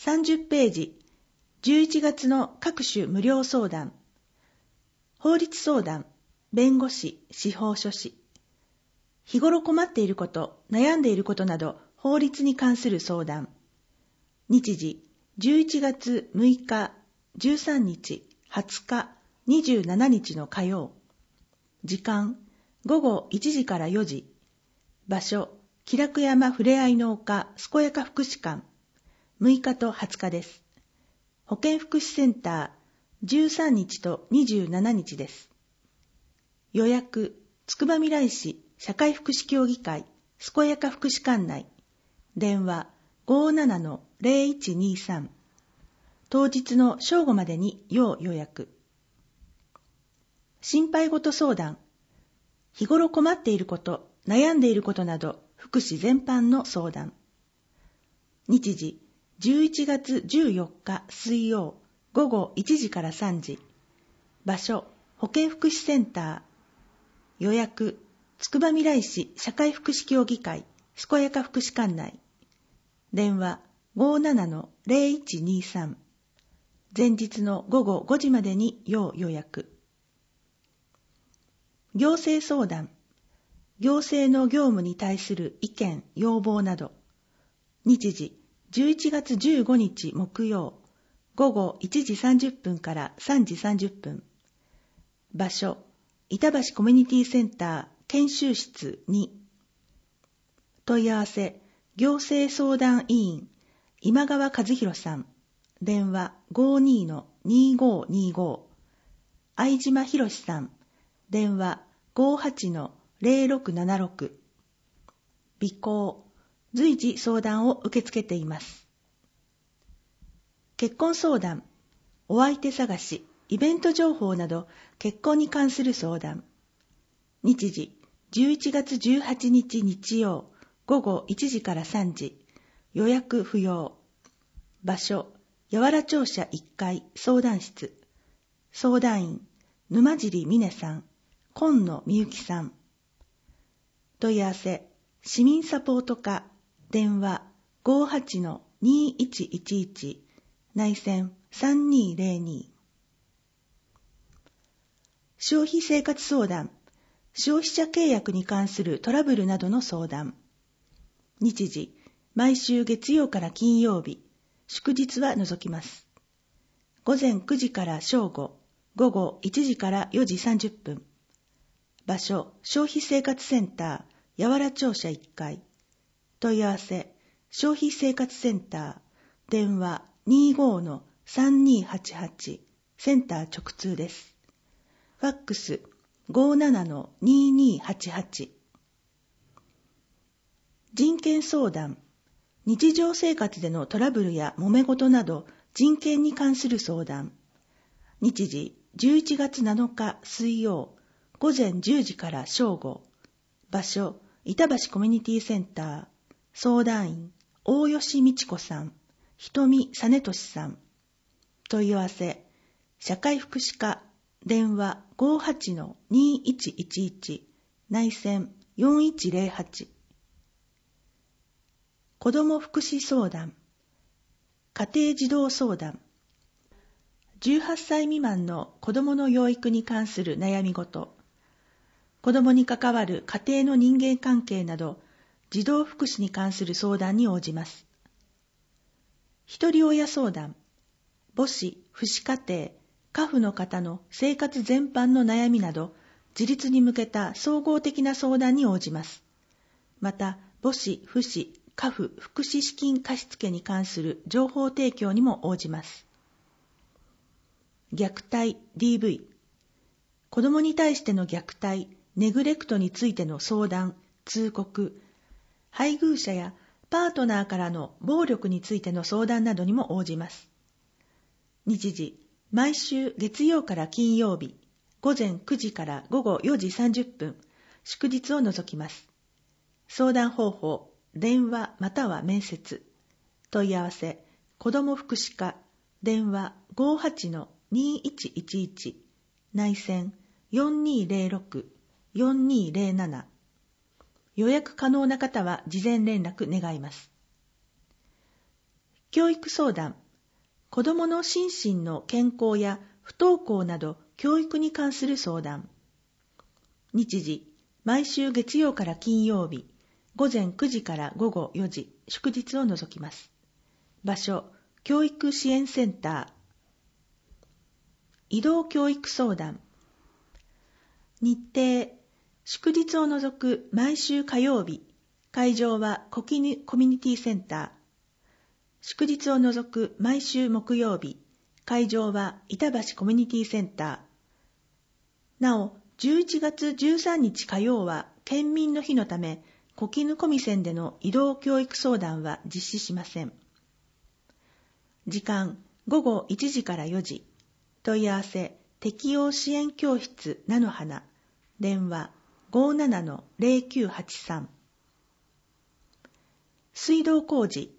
30ページ、11月の各種無料相談、法律相談、弁護士、司法書士、日頃困っていること、悩んでいることなど、法律に関する相談。日時、11月6日、13日、20日、27日の火曜。時間、午後1時から4時。場所、喜楽山ふれあいの丘健やか福祉館。6日と20日です。保健福祉センター、13日と27日です。予約、つくばみらい市社会福祉協議会健やか福祉館内。電話 57-0123。当日の正午までに要予約。心配事相談。日頃困っていること、悩んでいることなど、福祉全般の相談。日時、11月14日水曜、午後1時から3時。場所、保健福祉センター。予約、つくばみらい市社会福祉協議会健やか福祉館内。電話 57-0123。前日の午後5時までに要予約。行政相談。行政の業務に対する意見、要望など。日時、11月15日木曜、午後1時30分から3時30分。場所、板橋コミュニティセンター研修室2。問い合わせ、行政相談委員、今川和弘さん。電話 52-2525。相島博さん。電話 58-0676。備考、随時相談を受け付けています。結婚相談、お相手探し、イベント情報など結婚に関する相談。日時、11月18日日曜、午後1時から3時。予約不要。場所、八原庁舎1階相談室。相談員、沼尻美音さん、今野美幸さん。問い合わせ、市民サポート課、電話 58-2111、内線3202。消費生活相談、消費者契約に関するトラブルなどの相談。日時、毎週月曜から金曜日、祝日は除きます。午前9時から正午、午後1時から4時30分。場所、消費生活センター、八原庁舎1階。問い合わせ、消費生活センター、電話 25-3288、センター直通です。ファックス 57-2288。人権相談、日常生活でのトラブルや揉め事など人権に関する相談。日時、11月7日水曜、午前10時から正午。場所、板橋コミュニティセンター。相談員、大吉美智子さん、瞳実俊さん。問い合わせ、社会福祉課、電話 58-2111、内線4108。子ども福祉相談、家庭児童相談。18歳未満の子どもの養育に関する悩み事。子どもに関わる家庭の人間関係など、児童福祉に関する相談に応じます。ひとり親相談、母子、父子家庭、家父の方の生活全般の悩みなど、自立に向けた総合的な相談に応じます。また、母子、父子、家父、福祉資金貸付に関する情報提供にも応じます。虐待、DV。子どもに対しての虐待、ネグレクトについての相談、通告、配偶者やパートナーからの暴力についての相談などにも応じます。日時、毎週月曜から金曜日、午前9時から午後4時30分、祝日を除きます。相談方法、電話または面接。問い合わせ、子ども福祉課、電話 58-2111、内線4206-4207。予約可能な方は事前連絡願います。 教育相談、子どもの心身の健康や不登校など教育に関する相談。日時、毎週月曜から金曜日、午前9時から午後4時、祝日を除きます。場所、教育支援センター。移動教育相談。日程、祝日を除く毎週火曜日、会場はコミュニティセンター。祝日を除く毎週木曜日、会場は板橋コミュニティセンター。なお、11月13日火曜は県民の日のため、小絹コミセンでの移動教育相談は実施しません。時間、午後1時から4時。問い合わせ、適応支援教室菜の花。電話、57-0983。水道工事、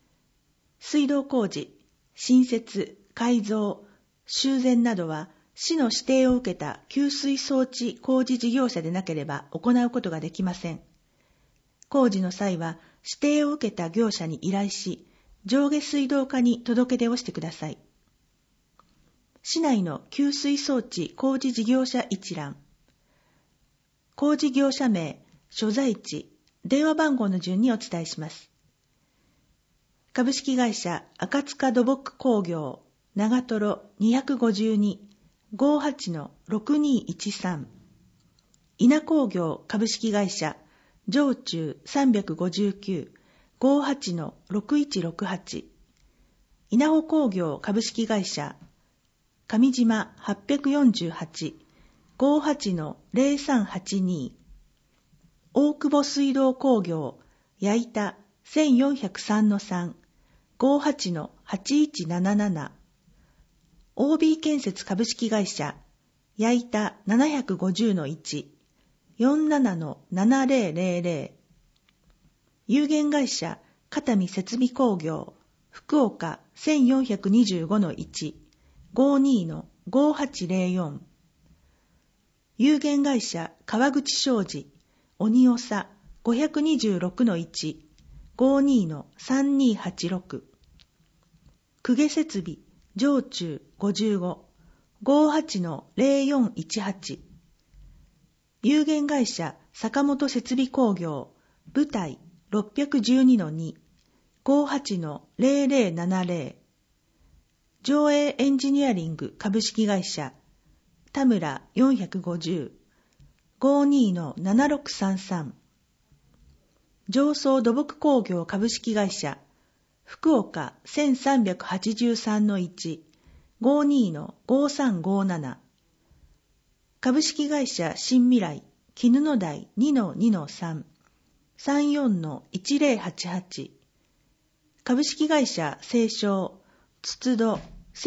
新設、改造、修繕などは、市の指定を受けた給水装置工事事業者でなければ行うことができません。工事の際は、指定を受けた業者に依頼し、上下水道課に届け出をしてください。市内の給水装置工事事業者一覧。工事業者名、所在地、電話番号の順にお伝えします。株式会社赤塚土木工業長瀞 252-58-6213 稲工業株式会社上中 359-58-6168 稲穂工業株式会社上島 848-58-0382 大久保水道工業矢板 1403-358-8177 OB 建設株式会社矢板 750-1-47-7000 有限会社片見設備工業福岡 1425-1-52-5804 有限会社川口商事鬼長 526-1-52-3286 公家設備上中 55-58-0418 有限会社坂本設備工業舞台 612-2-58-0070 上映エンジニアリング株式会社田村 450-52-7633 上総土木工業株式会社福岡 1383-1-52-5357 株式会社新未来絹の台 2-2-3 34-1088 株式会社西商筒戸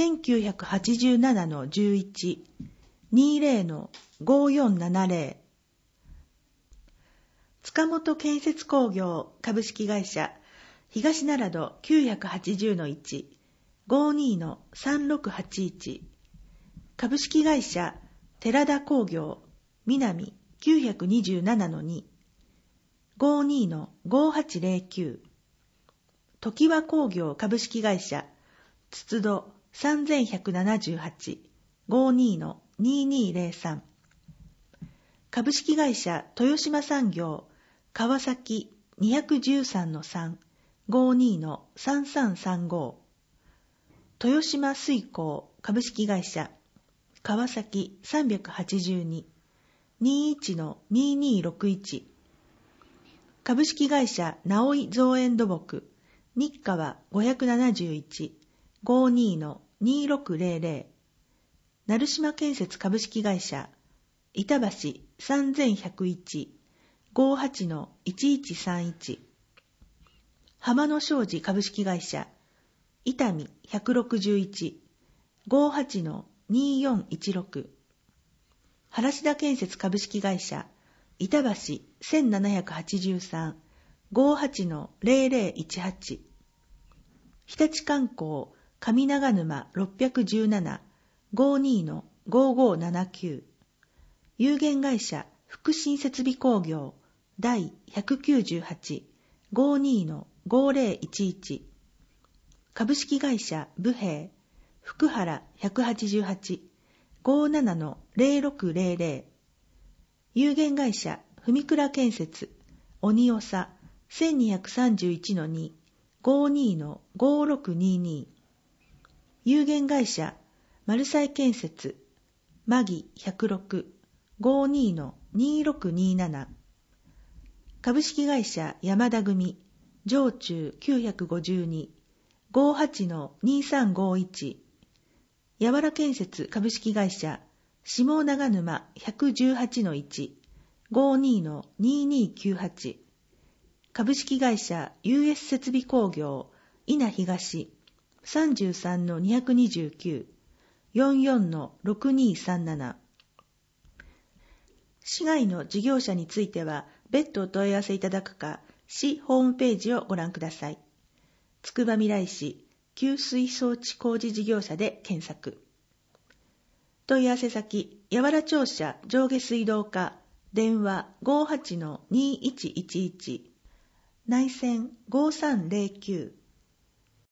1987-11 20-5470 塚本建設工業株式会社東奈良戸 980-1 52-3681 株式会社寺田工業南 927-2 52-5809 常盤工業株式会社筒戸 3178 52-2203 株式会社豊島産業川崎 213-3 52-3335 豊島水工株式会社川崎 382 21-2261 株式会社直井造園土木日川 571 52-2600 成島建設株式会社板橋 3101 58-1131 浜野商事株式会社伊丹 161 58-2416 原田建設株式会社板橋 1783 58-0018 日立観光上長沼 617 52-5579 有限会社福新設備工業第 198 52-5011 株式会社武平福原 188-57-0600 有限会社文倉建設鬼長 1231-2-52-5622 有限会社マルサイ建設マギ 106-52-2627 株式会社山田組上中 952-58-2351 やわら建設株式会社下長沼 118-1-52-2298 株式会社 US 設備工業稲東 33-229-44-6237 市外の事業者については別途お問い合わせいただくか、市ホームページをご覧ください。つくばみらい市給水装置工事事業者で検索。問い合わせ先、やわら庁舎上下水道課、電話 58-2111、内線5309